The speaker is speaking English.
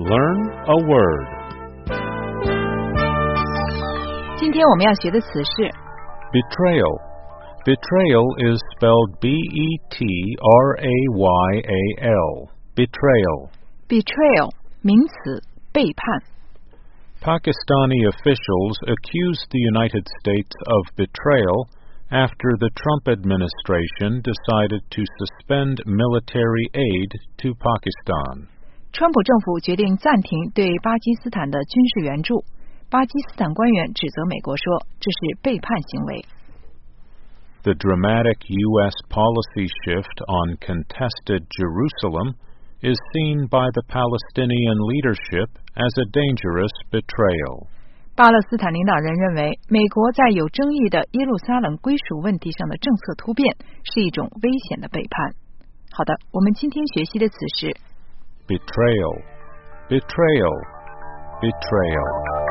Learn a word. 今天我们要学的词是 Betrayal. Betrayal is spelled B-E-T-R-A-Y-A-L. Betrayal. betrayal 名词，背叛。 Pakistani officials accused the United States of betrayal after the Trump administration decided to suspend military aid to Pakistan. 川普政府决定暂停对巴基斯坦的军事援助。巴基斯坦官员指责美国说，这是背叛行为。 The dramatic U.S. policy shift on contested Jerusalem is seen by the Palestinian leadership as a dangerous betrayal. 巴勒斯坦领导人认为，美国在有争议的耶路撒冷归属问题上的政策突变是一种危险的背叛。好的，我们今天学习的词是 Betrayal. Betrayal. Betrayal.